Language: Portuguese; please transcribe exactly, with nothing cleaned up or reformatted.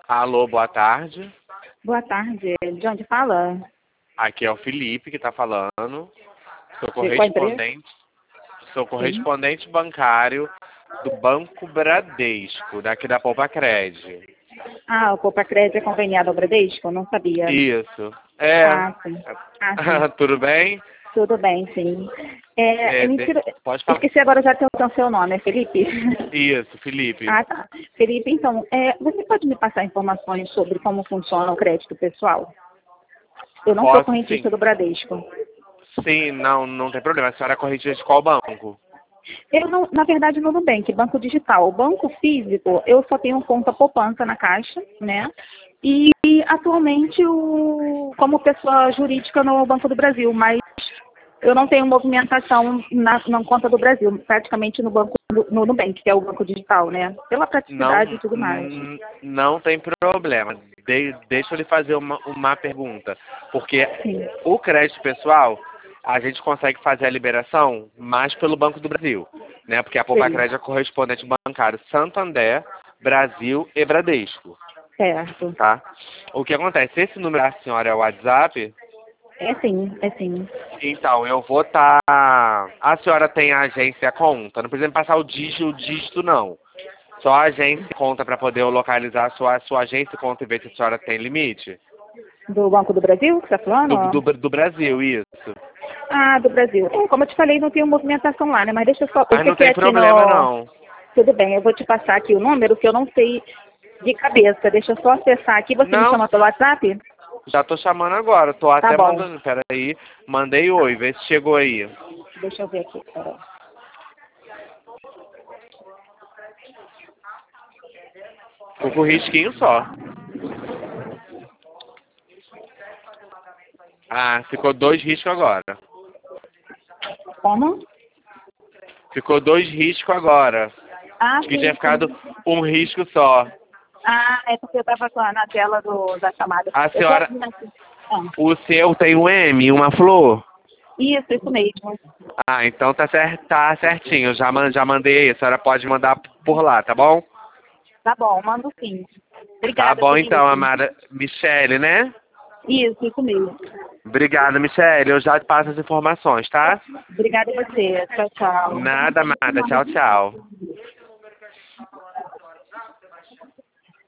Alô, boa tarde. Boa tarde. De onde fala? Aqui é o Felipe que está falando. Sou De qual empresa? correspondente, sou correspondente bancário do Banco Bradesco, daqui da Poupa Cred. Ah, o Poupa Cred é conveniado ao Bradesco? Não sabia. Isso. É. Ah, sim. Ah, sim. Tudo bem? Tudo bem, sim. É, É, me de- tira- Pode falar. Esqueci agora já o seu nome, é Felipe? Isso, Felipe. Ah, tá. Felipe, então, é, você pode me passar informações sobre como funciona o crédito pessoal? Eu não sou Posso sim. correntista do Bradesco. Sim, não, não tem problema. A senhora é correntista de qual banco? Eu não, na verdade, no Nubank, banco digital. O banco físico, eu só tenho conta poupança na Caixa, né? E atualmente, o, como pessoa jurídica no Banco do Brasil, mas eu não tenho movimentação na, na conta do Brasil, praticamente no banco no Nubank, que é o banco digital, né? Pela Não, praticidade e tudo mais. n- não tem problema. De- deixa eu lhe fazer uma, uma pergunta. Porque Sim. o crédito pessoal, a gente consegue fazer a liberação mais pelo Banco do Brasil, né? Porque a Poupa Sim. Cred é correspondente bancário Santander, Brasil e Bradesco, Certo. tá? O que acontece? Esse número da senhora é o WhatsApp, É sim, é sim. então eu vou estar... A senhora tem a agência conta, não precisa me passar o dígito, o dígito não. Só a agência conta para poder eu localizar a sua, a sua agência conta e ver se a senhora tem limite? Do Banco do Brasil, que você está Do, falando? do, do Brasil, isso. Ah, do Brasil. É, como eu te falei, não tenho movimentação lá, né? Mas deixa eu só... Eu Mas não fiquei tem aqui problema no... não. Tudo bem, eu vou te passar aqui o número que eu não sei de cabeça. Deixa eu só acessar aqui. Você me Não, chama pelo WhatsApp? já tô chamando agora, tô Tá até bom. mandando, peraí, mandei oi, vê se chegou aí. Deixa eu ver aqui. Peraí. Ficou com risquinho só. Ah, ficou dois riscos agora. Como? Ficou dois riscos agora. Ah, Acho que sim, tinha ficado sim. um risco só. Ah, é porque eu estava na tela do, da chamada. A Eu tô senhora, aqui aqui. Ah, o seu tem um M, uma flor? isso, isso mesmo. Ah, então tá, cer tá certinho, já, man já mandei aí, a senhora pode mandar por lá, tá bom? Tá bom, mando sim. Tá Obrigada, bom então, Felipe. amada Michele, né? Isso, isso mesmo. Obrigado, Michele, eu já te passo as informações, tá? Obrigada a você. Tchau, tchau. Nada, amada, tchau, tchau.